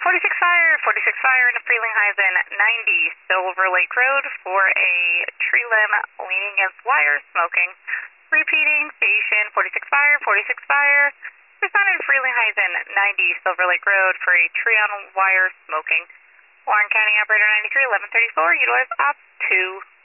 46 fire into Frelinghuysen 90 Silver Lake Road for a tree limb leaning against wire smoking. Repeating, station 46 fire. Responded Frelinghuysen 90 Silver Lake Road for a tree on wire smoking. Warren County Operator 93, 1134, utilize op 2.